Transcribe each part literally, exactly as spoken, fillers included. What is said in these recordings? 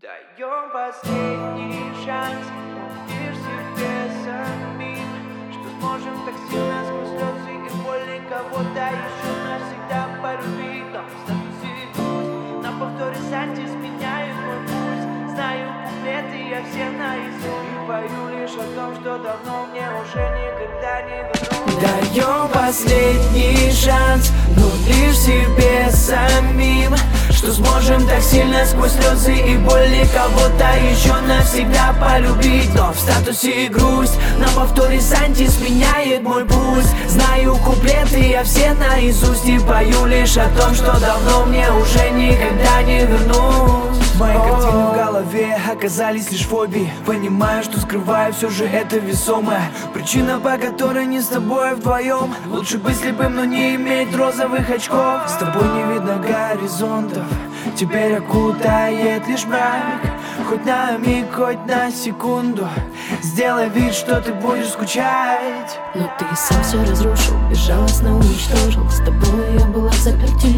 Даем последний шанс, лишь себе самим, что сможем так сильно сквозь слезы и боли кого-то еще навсегда полюбить. Но в статусе на повторе Санти сменяет мой пульс. Знаю куплеты, я все наизусть, и пою лишь о том, что давно мне уже никогда не вернусь. Даем последний шанс, но лишь себе самим, что сможем так сильно сквозь слезы и боли кого-то еще навсегда полюбить. Но в статусе грусть на повторе Санти сменяет мой пульс. Знаю куплеты, я все наизусть, и пою лишь о том, что давно мне уже никогда не вернусь. Мои картины в голове оказались лишь фобией. Понимаю, что скрываю, все же это весомая причина, по которой не с тобой вдвоем. Лучше быть слепым, но не иметь розовых очков. С тобой не видно горизонтов, теперь окутает лишь мрак. Хоть на миг, хоть на секунду, сделай вид, что ты будешь скучать. Но ты сам все разрушил, безжалостно уничтожил. С тобой я была заперти,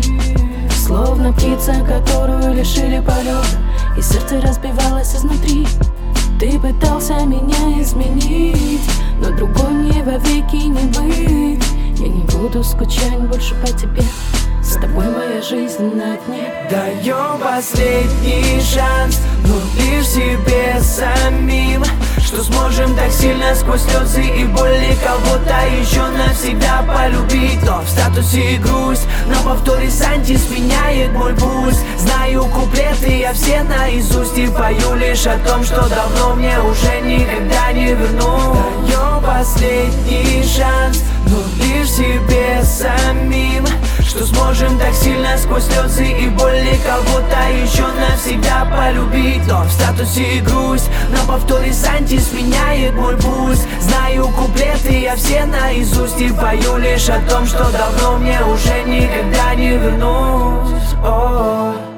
словно птица, которую лишили полета, и сердце разбивалось изнутри. Ты пытался меня изменить, но другой мне вовеки не быть. Я не буду скучать больше по тебе, с тобой моя жизнь на дне. Даем последний шанс, но лишь себе самим, что сможем так сильно сквозь слезы и боли кого-то еще навсегда полюбить. Но в статусе грусть на повторе Санти сменяет мой пульс. Знаю куплеты, я все наизусть, и пою лишь о том, что давно мне уже никогда не вернусь. Даем последний шанс, но лишь себе самим, что сможем так сильно сквозь слезы и боли кого-то еще навсегда полюбить. Но в статусе грусть на повторе Санти сменяет мой пульс. Знаю куплеты, я все наизусть, и пою лишь о том, что давно мне уже никогда не вернусь. О-о-о.